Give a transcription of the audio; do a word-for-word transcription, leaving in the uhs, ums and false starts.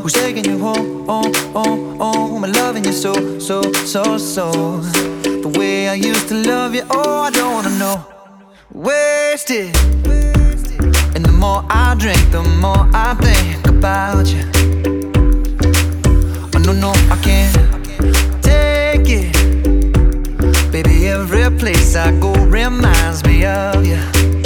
who's taking you home, home, home, home, and loving you so, so, so, so. The way I used to love you, oh, I don't wanna know. Wasted. And the more I drink, the more I think about you. Oh no, no, I can't take it. Baby, every place I go reminds me of you.